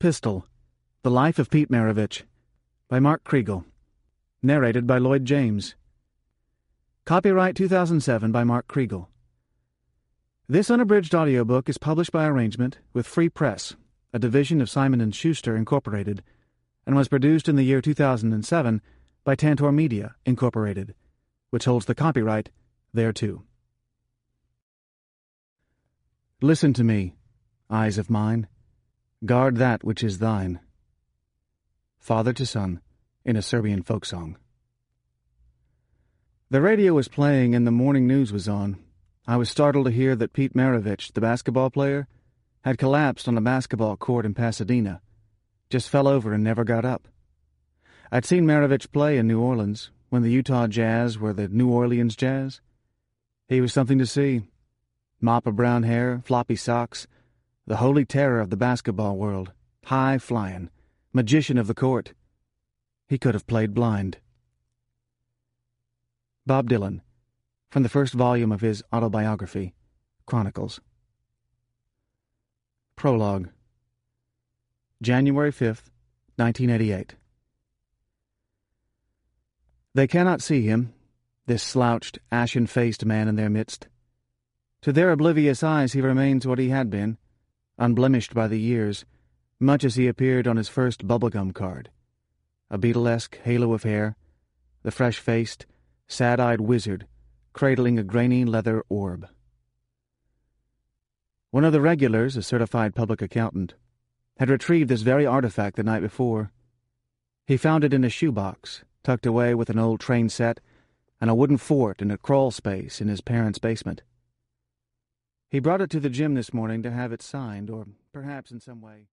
Pistol, The Life of Pete Maravich, by Mark Kriegel. Narrated by Lloyd James. Copyright 2007 by Mark Kriegel. This unabridged audiobook is published by arrangement with Free Press, a division of Simon & Schuster, Incorporated, and was produced in the year 2007 by Tantor Media, Incorporated, which holds the copyright thereto. Listen to me, eyes of mine. Guard that which is thine. Father to son, in a Serbian folk song. The radio was playing and the morning news was on. I was startled to hear that Pete Maravich, the basketball player, had collapsed on a basketball court in Pasadena, just fell over and never got up. I'd seen Maravich play in New Orleans, when the Utah Jazz were the New Orleans Jazz. He was something to see. Mop of brown hair, floppy socks, the holy terror of the basketball world, high-flying, magician of the court. He could have played blind. Bob Dylan, from the first volume of his autobiography, Chronicles. Prologue. January 5th, 1988. They cannot see him, this slouched, ashen-faced man in their midst. To their oblivious eyes he remains what he had been, unblemished by the years, much as he appeared on his first bubblegum card. A Beatlesque halo of hair, the fresh-faced, sad-eyed wizard cradling a grainy leather orb. One of the regulars, a certified public accountant, had retrieved this very artifact the night before. He found it in a shoebox, tucked away with an old train set and a wooden fort in a crawl space in his parents' basement. He brought it to the gym this morning to have it signed, or perhaps in some way.